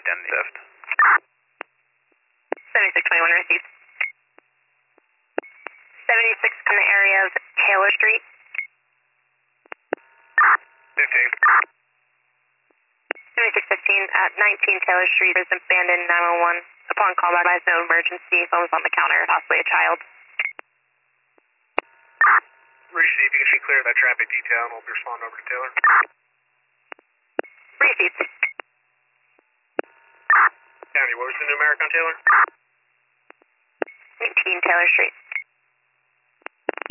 identity theft. 7621 received. 76 in the area of Taylor Street. 15. 7615 at 19 Taylor Street is abandoned 911. Upon call by no emergency, phone was on the counter, possibly a child. Received. You can clear that traffic detail and we'll respond over to Taylor. Received. County, what was the numeric on Taylor? 19 Taylor Street.